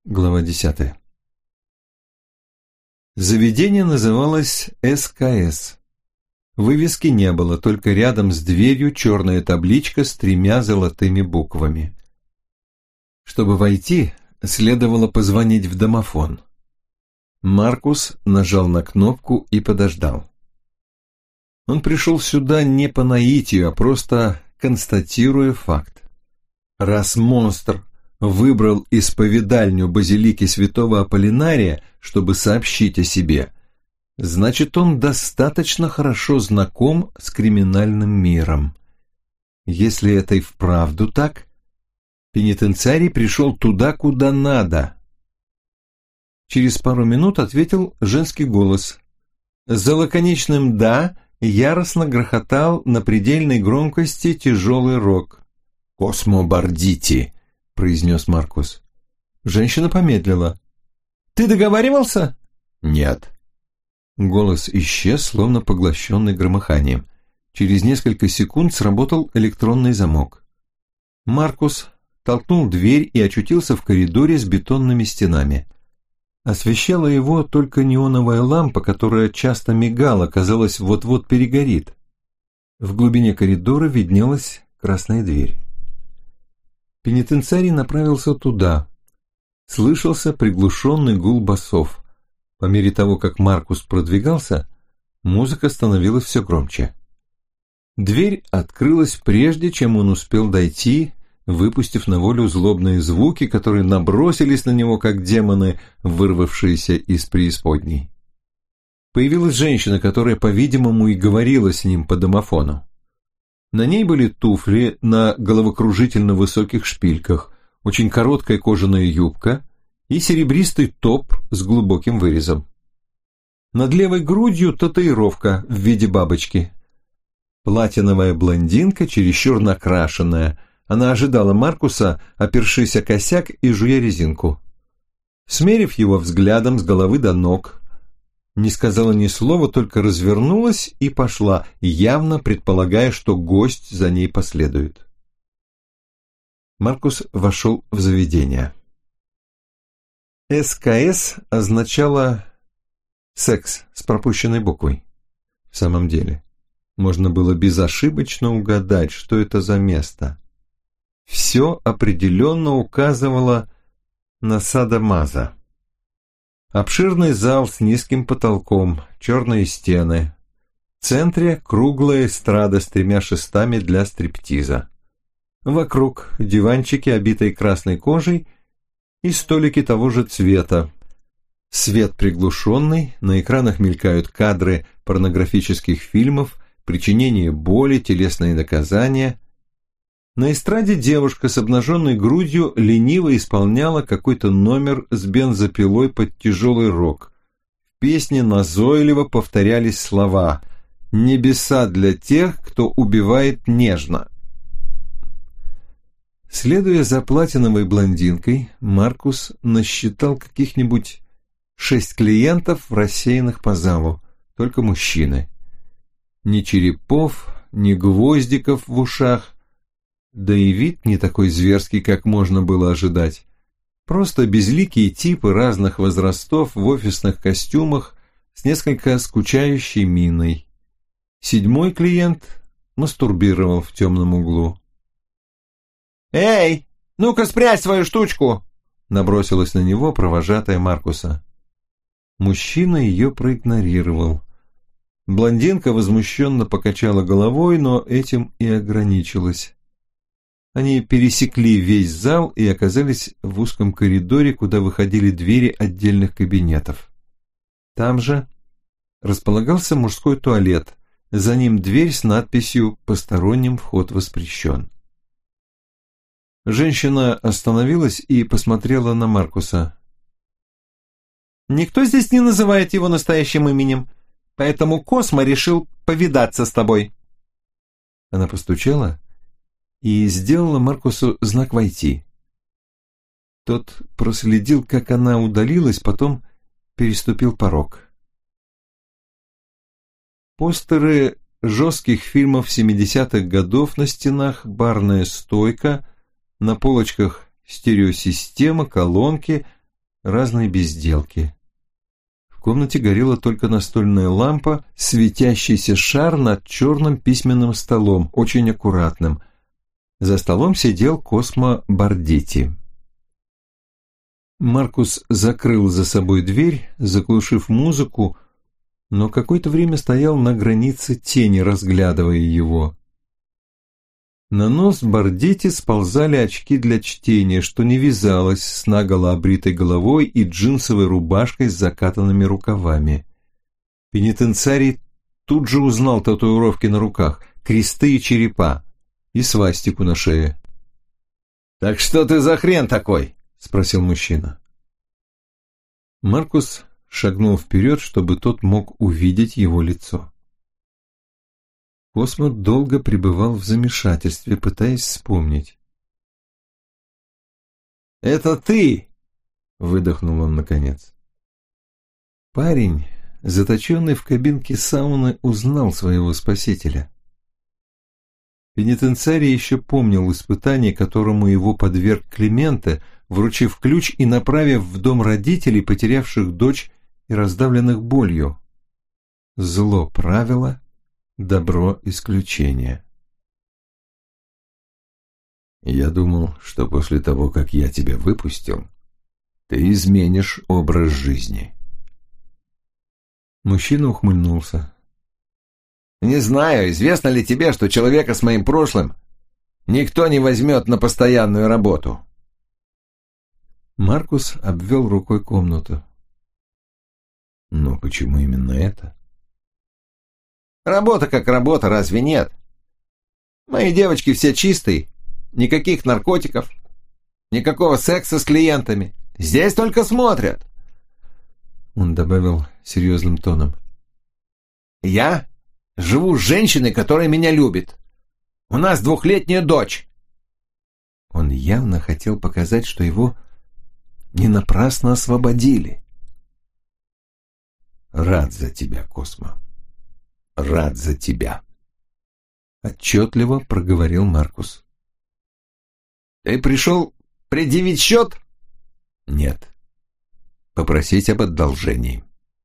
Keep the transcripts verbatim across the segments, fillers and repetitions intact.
Глава десятая. Заведение называлось эс ка эс. Вывески не было, только рядом с дверью черная табличка с тремя золотыми буквами. Чтобы войти, следовало позвонить в домофон. Маркус нажал на кнопку и подождал. Он пришел сюда не по наитию, а просто констатируя факт. Раз монстр выбрал исповедальню базилики святого Аполлинария, чтобы сообщить о себе, значит, он достаточно хорошо знаком с криминальным миром. Если это и вправду так, пенитенциарий пришел туда, куда надо. Через пару минут ответил женский голос. За лаконичным «да» яростно грохотал на предельной громкости тяжелый рог. «Космо Бардити», — произнес Маркус. Женщина помедлила. «Ты договаривался?» «Нет». Голос исчез, словно поглощенный громыханием. Через несколько секунд сработал электронный замок. Маркус толкнул дверь и очутился в коридоре с бетонными стенами. Освещала его только неоновая лампа, которая часто мигала, казалось, вот-вот перегорит. В глубине коридора виднелась красная дверь. Пенитенциарий направился туда. Слышался приглушенный гул басов. По мере того, как Маркус продвигался, музыка становилась все громче. Дверь открылась прежде, чем он успел дойти, выпустив на волю злобные звуки, которые набросились на него, как демоны, вырвавшиеся из преисподней. Появилась женщина, которая, по-видимому, и говорила с ним по домофону. На ней были туфли на головокружительно высоких шпильках, очень короткая кожаная юбка и серебристый топ с глубоким вырезом. Над левой грудью татуировка в виде бабочки. Платиновая блондинка, чересчур накрашенная. Она ожидала Маркуса, опершись о косяк и жуя резинку. Смерив его взглядом с головы до ног, не сказала ни слова, только развернулась и пошла, явно предполагая, что гость за ней последует. Маркус вошел в заведение. эс ка эс означало «секс» с пропущенной буквой. В самом деле, можно было безошибочно угадать, что это за место. Все определенно указывало на садо-мазо. Обширный зал с низким потолком, черные стены. В центре круглая эстрада с тремя шестами для стриптиза. Вокруг диванчики, обитые красной кожей, и столики того же цвета. Свет приглушенный, на экранах мелькают кадры порнографических фильмов, причинение боли, телесные наказания. На эстраде девушка с обнаженной грудью лениво исполняла какой-то номер с бензопилой под тяжелый рог. В песне назойливо повторялись слова «Небеса для тех, кто убивает нежно». Следуя за платиновой блондинкой, Маркус насчитал каких-нибудь шесть клиентов, рассеянных по залу, только мужчины. Ни черепов, ни гвоздиков в ушах, да и вид не такой зверский, как можно было ожидать. Просто безликие типы разных возрастов в офисных костюмах с несколько скучающей миной. Седьмой клиент мастурбировал в темном углу. «Эй, ну-ка спрячь свою штучку!» набросилась на него провожатая Маркуса. Мужчина ее проигнорировал. Блондинка возмущенно покачала головой, но этим и ограничилась. Они пересекли весь зал и оказались в узком коридоре, куда выходили двери отдельных кабинетов. Там же располагался мужской туалет, за ним дверь с надписью «Посторонним вход воспрещен». Женщина остановилась и посмотрела на Маркуса. «Никто здесь не называет его настоящим именем, поэтому Космо решил повидаться с тобой». Она постучала и сделала Маркусу знак «Войти». Тот проследил, как она удалилась, потом переступил порог. Постеры жестких фильмов семидесятых годов на стенах, барная стойка, на полочках стереосистема, колонки, разные безделки. В комнате горела только настольная лампа, светящийся шар над черным письменным столом, очень аккуратным. За столом сидел Космо Бардити. Маркус закрыл за собой дверь, заглушив музыку, но какое-то время стоял на границе тени, разглядывая его. На нос Бардити сползали очки для чтения, что не вязалось с наголо обритой головой и джинсовой рубашкой с закатанными рукавами. Пенитенциарий тут же узнал татуировки на руках, кресты и черепа, и свастику на шее. «Так что ты за хрен такой?» — спросил мужчина. Маркус шагнул вперед, чтобы тот мог увидеть его лицо. Космо долго пребывал в замешательстве, пытаясь вспомнить. «Это ты!» — выдохнул он наконец. Парень, заточенный в кабинке сауны, узнал своего спасителя. Пенитенциарий еще помнил испытание, которому его подверг Клименте, вручив ключ и направив в дом родителей, потерявших дочь и раздавленных болью. Зло правило, добро исключение. «Я думал, что после того, как я тебя выпустил, ты изменишь образ жизни». Мужчина ухмыльнулся. «Не знаю, известно ли тебе, что человека с моим прошлым никто не возьмет на постоянную работу». Маркус обвел рукой комнату. «Но почему именно это?» «Работа как работа, разве нет? Мои девочки все чистые, никаких наркотиков, никакого секса с клиентами. Здесь только смотрят». Он добавил серьезным тоном. «Я живу с женщиной, которая меня любит. У нас двухлетняя дочь». Он явно хотел показать, что его не напрасно освободили. «Рад за тебя, Космо. Рад за тебя», — отчетливо проговорил Маркус. «Ты пришел предъявить счет?» «Нет. Попросить об одолжении».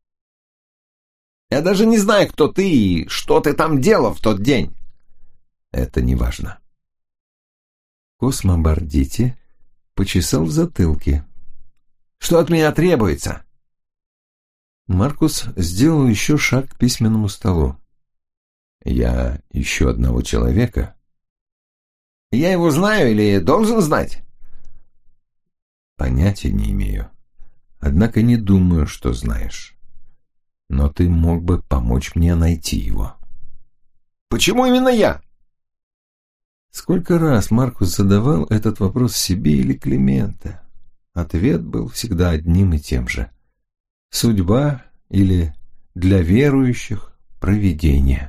«Я даже не знаю, кто ты и что ты там делал в тот день». «Это не важно». Космо Бардити почесал в затылке. «Что от меня требуется?» Маркус сделал еще шаг к письменному столу. «Я ищу одного человека». «Я его знаю или должен знать?» «Понятия не имею. Однако не думаю, что знаешь. Но ты мог бы помочь мне найти его». «Почему именно я?» Сколько раз Маркус задавал этот вопрос себе или Клименте? Ответ был всегда одним и тем же. Судьба или, для верующих, провидение.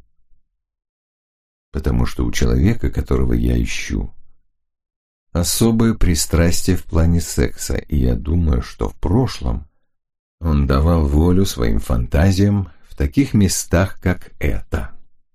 Потому что у человека, которого я ищу, особое пристрастие в плане секса, и я думаю, что в прошлом он давал волю своим фантазиям в таких местах, как это.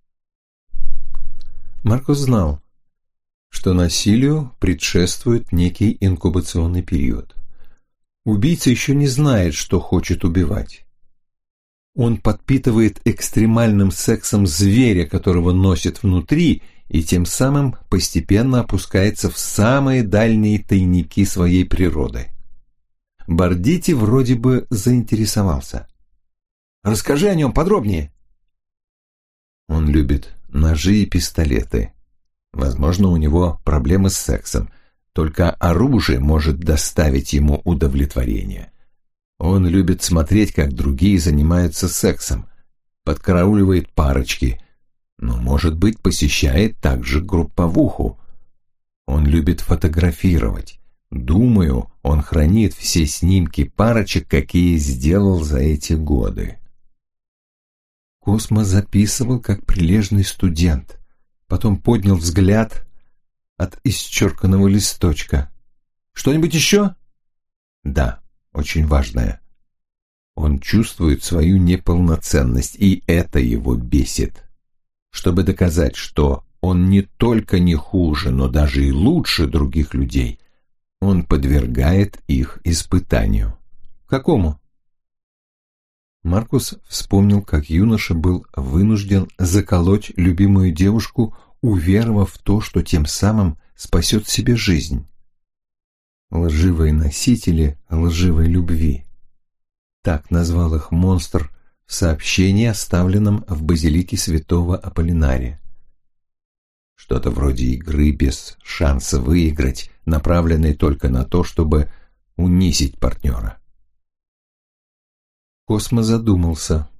Маркус знал, что насилию предшествует некий инкубационный период. Убийца еще не знает, что хочет убивать. Он подпитывает экстремальным сексом зверя, которого носит внутри, и тем самым постепенно опускается в самые дальние тайники своей природы. Бардити вроде бы заинтересовался. «Расскажи о нем подробнее». Он любит ножи и пистолеты. Возможно, у него проблемы с сексом. Только оружие может доставить ему удовлетворение. Он любит смотреть, как другие занимаются сексом, подкарауливает парочки, но, может быть, посещает также групповуху. Он любит фотографировать. Думаю, он хранит все снимки парочек, какие сделал за эти годы. Космо записывал, как прилежный студент. Потом поднял взгляд от исчерканного листочка. «Что-нибудь еще?» «Да, очень важное. Он чувствует свою неполноценность, и это его бесит. Чтобы доказать, что он не только не хуже, но даже и лучше других людей, Он подвергает их испытанию. Какому? Маркус вспомнил, как юноша был вынужден заколоть любимую девушку, уверовав в то, что тем самым спасет себе жизнь. Лживые носители лживой любви. Так назвал их монстр в сообщении, оставленном в базилике святого Аполлинария. Что-то вроде игры без шанса выиграть, направленной только на то, чтобы унизить партнера. Космо задумался.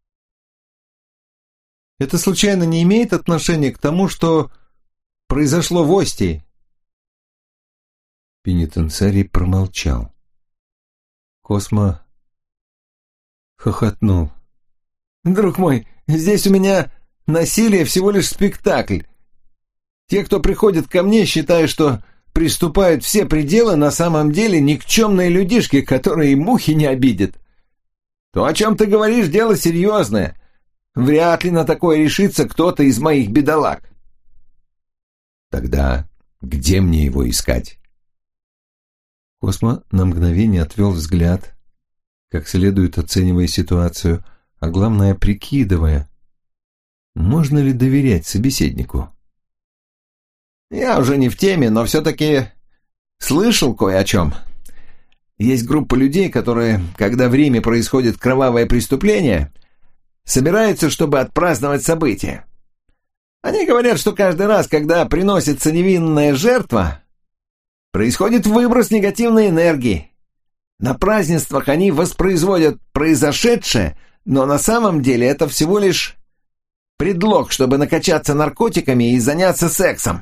«Это случайно не имеет отношения к тому, что произошло в Остии?» Пенитенциарий промолчал. Космо хохотнул. «Друг мой, здесь у меня насилие всего лишь спектакль. Те, кто приходит ко мне, считая, что приступают все пределы, на самом деле никчемные людишки, которые и мухи не обидят. То, о чем ты говоришь, дело серьезное. Вряд ли на такое решится кто-то из моих бедолаг». «Тогда где мне его искать?» Космо на мгновение отвел взгляд, как следует оценивая ситуацию, а главное прикидывая, можно ли доверять собеседнику. «Я уже не в теме, но все-таки слышал кое о чем. Есть группа людей, которые, когда в Риме происходит кровавое преступление, собираются, чтобы отпраздновать событие. Они говорят, что каждый раз, когда приносится невинная жертва, происходит выброс негативной энергии. На празднествах они воспроизводят произошедшее, но на самом деле это всего лишь предлог, чтобы накачаться наркотиками и заняться сексом».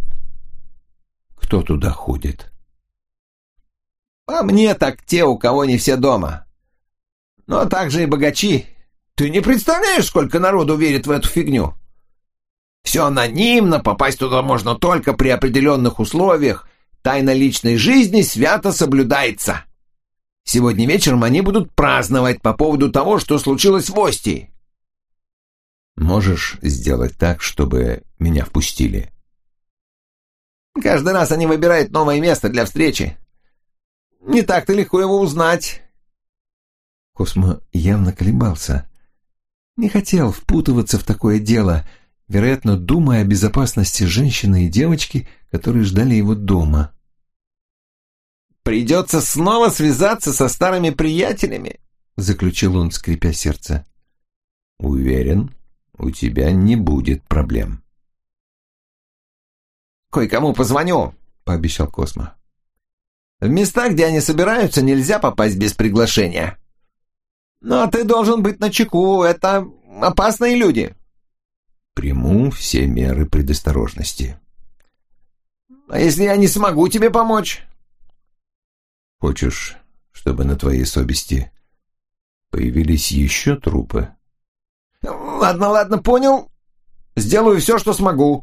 «Кто туда ходит?» «А мне так те, у кого не все дома. Но также и богачи. Ты не представляешь, сколько народу верит в эту фигню? Все анонимно, попасть туда можно только при определенных условиях, тайна личной жизни свято соблюдается. Сегодня вечером они будут праздновать по поводу того, что случилось в Остии». «Можешь сделать так, чтобы меня впустили?» «Каждый раз они выбирают новое место для встречи. Не так-то легко его узнать». Космо явно колебался. Не хотел впутываться в такое дело, вероятно, думая о безопасности женщины и девочки, которые ждали его дома. «Придется снова связаться со старыми приятелями», — заключил он, скрипя сердце. «Уверен, у тебя не будет проблем». «Кое-кому позвоню», — пообещал Космо. «В места, где они собираются, нельзя попасть без приглашения. Но ты должен быть начеку, это опасные люди». «Приму все меры предосторожности». «А если я не смогу тебе помочь?» «Хочешь, чтобы на твоей совести появились еще трупы?» «Ладно, ладно, понял. Сделаю все, что смогу».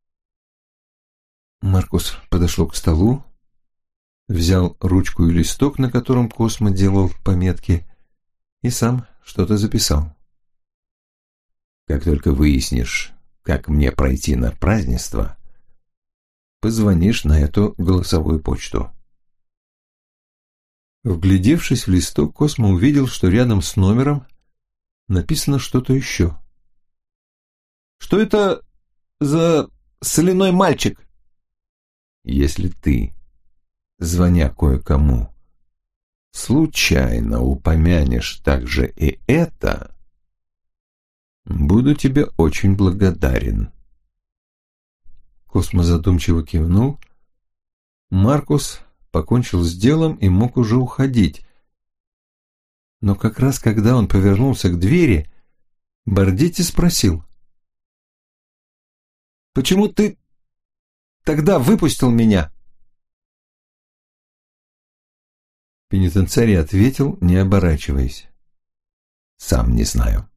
Маркус подошел к столу, взял ручку и листок, на котором Космо делал пометки, и сам что-то записал. «Как только выяснишь, как мне пройти на празднество, позвонишь на эту голосовую почту». Вглядевшись в листок, Космо увидел, что рядом с номером написано что-то еще. «Что это за соляной мальчик?» «Если ты, звоня кое-кому, случайно упомянешь также и это, буду тебе очень благодарен». Космо задумчиво кивнул. Маркус покончил с делом и мог уже уходить. Но как раз когда он повернулся к двери, Бордетти спросил: «Почему ты тогда выпустил меня?» Пенитенциарий ответил, не оборачиваясь: «Сам не знаю».